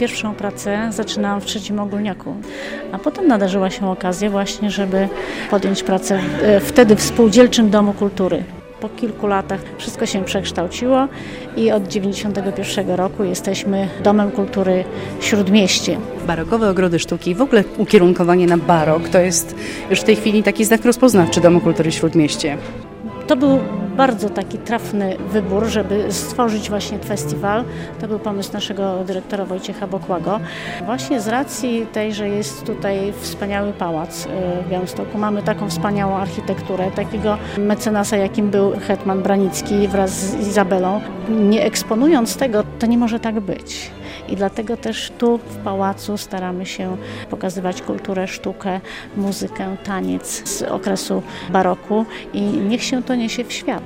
pierwszą pracę zaczynałam w trzecim ogólniaku, a potem nadarzyła się okazja właśnie, żeby podjąć pracę wtedy w Spółdzielczym Domu Kultury. Po kilku latach wszystko się przekształciło i od 1991 roku jesteśmy Domem Kultury Śródmieście. Barokowe ogrody sztuki i w ogóle ukierunkowanie na barok to jest już w tej chwili taki znak rozpoznawczy Domu Kultury Śródmieście. To był bardzo taki trafny wybór, żeby stworzyć właśnie festiwal. To był pomysł naszego dyrektora Wojciecha Bokłago. Właśnie z racji tej, że jest tutaj wspaniały pałac w Białymstoku. Mamy taką wspaniałą architekturę, takiego mecenasa, jakim był hetman Branicki wraz z Izabelą. Nie eksponując tego, to nie może tak być. I dlatego też tu w pałacu staramy się pokazywać kulturę, sztukę, muzykę, taniec z okresu baroku i niech się to niesie w świat.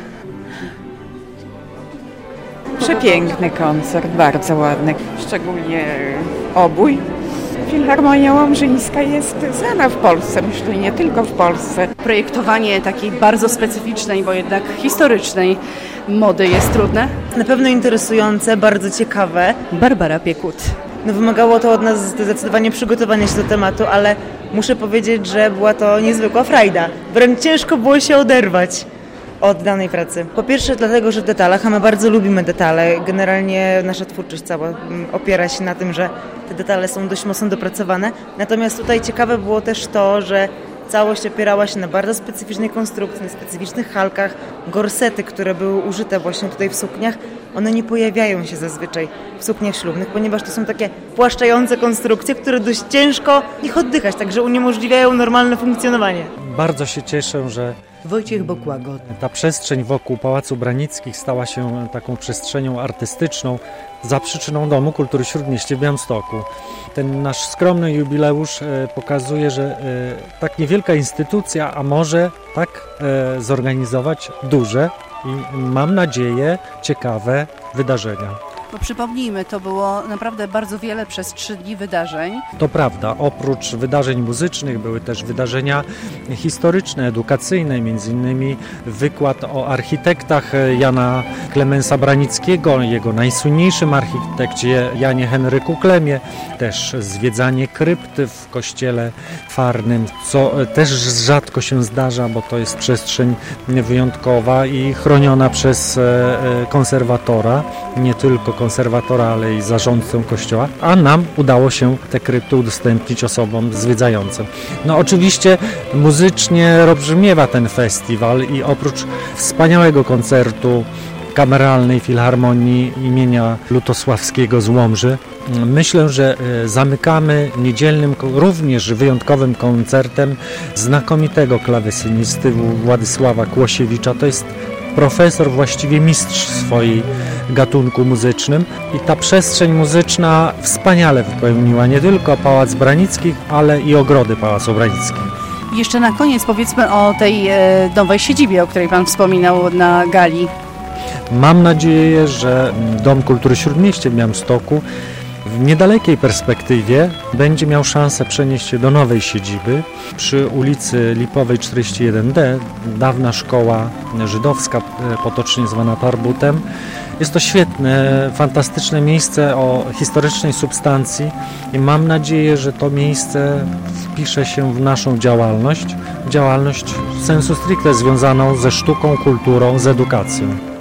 Przepiękny koncert, bardzo ładny, szczególnie obój. Filharmonia Łomżyńska jest znana w Polsce, myślę, nie tylko w Polsce. Projektowanie takiej bardzo specyficznej, bo jednak historycznej mody jest trudne. Na pewno interesujące, bardzo ciekawe. Barbara Piekut. Wymagało to od nas zdecydowanie przygotowania się do tematu, ale muszę powiedzieć, że była to niezwykła frajda. Wręcz ciężko było się oderwać od danej pracy. Po pierwsze dlatego, że w detalach, a my bardzo lubimy detale. Generalnie nasza twórczość cała opiera się na tym, że te detale są dość mocno dopracowane. Natomiast tutaj ciekawe było też to, że całość opierała się na bardzo specyficznej konstrukcji, na specyficznych halkach. Gorsety, które były użyte właśnie tutaj w sukniach, one nie pojawiają się zazwyczaj w sukniach ślubnych, ponieważ to są takie płaszczające konstrukcje, które dość ciężko ich oddychać, także uniemożliwiają normalne funkcjonowanie. Bardzo się cieszę, że Wojciech Bokłago. ta przestrzeń wokół Pałacu Branickich stała się taką przestrzenią artystyczną za przyczyną Domu Kultury Śródmieście w Białymstoku. Ten nasz skromny jubileusz pokazuje, że tak niewielka instytucja, a może tak zorganizować duże i mam nadzieję ciekawe wydarzenia. Bo przypomnijmy, to było naprawdę bardzo wiele przez 3 dni wydarzeń. To prawda, oprócz wydarzeń muzycznych były też wydarzenia historyczne, edukacyjne, między innymi wykład o architektach Jana Klemensa Branickiego, jego najsłynniejszym architekcie Janie Henryku Klemie, też zwiedzanie krypty w kościele Farnym, co też rzadko się zdarza, bo to jest przestrzeń wyjątkowa i chroniona przez konserwatora, nie tylko konserwatora, ale i zarządcę kościoła, a nam udało się te krypty udostępnić osobom zwiedzającym. No oczywiście muzycznie rozbrzmiewa ten festiwal i oprócz wspaniałego koncertu Kameralnej Filharmonii imienia Lutosławskiego z Łomży, myślę, że zamykamy niedzielnym, również wyjątkowym koncertem znakomitego klawesynisty Władysława Kłosiewicza. To jest profesor, właściwie mistrz swojej gatunku muzycznym i ta przestrzeń muzyczna wspaniale wypełniła nie tylko Pałac Branickich, ale i ogrody Pałacu Branickich. Jeszcze na koniec powiedzmy o tej nowej siedzibie, o której Pan wspominał na gali. Mam nadzieję, że Dom Kultury Śródmieście w Białymstoku w niedalekiej perspektywie będzie miał szansę przenieść się do nowej siedziby przy ulicy Lipowej 41D, dawna szkoła żydowska, potocznie zwana Tarbutem. Jest to świetne, fantastyczne miejsce o historycznej substancji i mam nadzieję, że to miejsce wpisze się w naszą działalność sensu stricte związaną ze sztuką, kulturą, z edukacją.